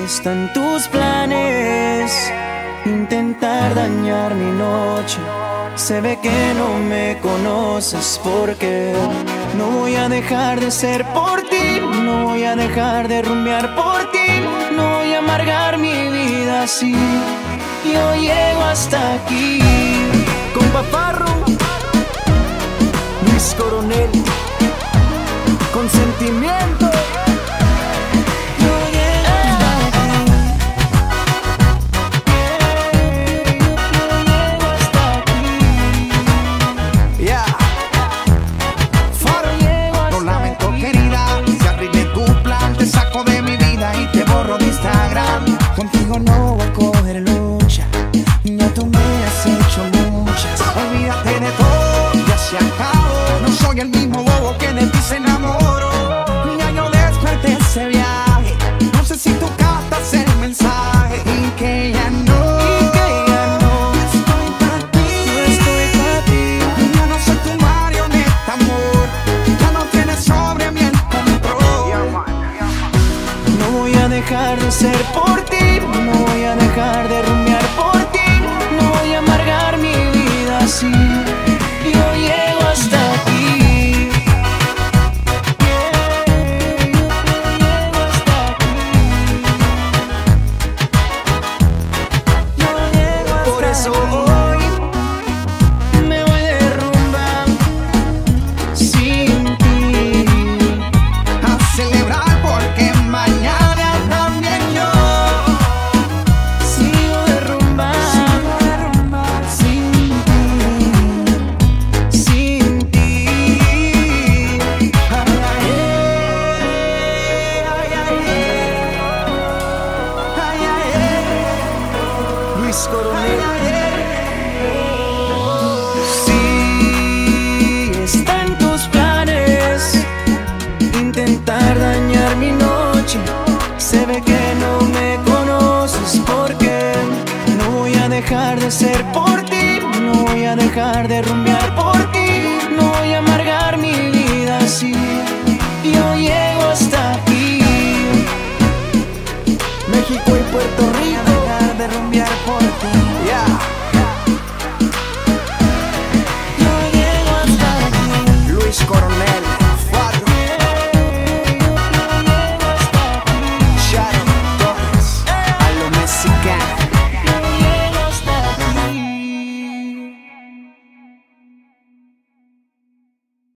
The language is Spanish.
están tus planes, intentar dañar mi noche. Se ve que no me conoces porque no voy a dejar de ser por ti, no voy a dejar de rumbear por ti, no voy a amargar mi vida así. Yo llego hasta aquí. Con Paparro, Luis Coronel, con sentimiento. Contigo no voy a coger lucha, ya tú me has hecho muchas. Olvídate de todo, ya se acabó. No soy el mismo bobo que de ti se enamoró. Ya yo desperté ese viaje, no sé si tú captas el mensaje. Y que ya no, yo estoy para ti, ya no soy tu marioneta, amor. Ya no tienes sobre mí el control. No voy a dejar de ser por ti, no voy a dejar de rumbear por ti, no voy a amargar mi vida así. Yo llego hasta aquí. Llego hasta aquí. Yo llego hasta por eso hoy me voy de rumba sin ti, a celebrar porque mañana también yo sigo de rumba sin ti, sin ti. Ay, ay, ay, ay, ay, Luis Coronel. sí, Está en tus planes intentar dañar mi noche. Se ve que no me conoces porque no voy a dejar de ser por ti, no voy a dejar de rumbear por ti, no voy a amargar mi vida así. Yo llego hasta aquí. México y Puerto voy a Rico. dejar de rumbear por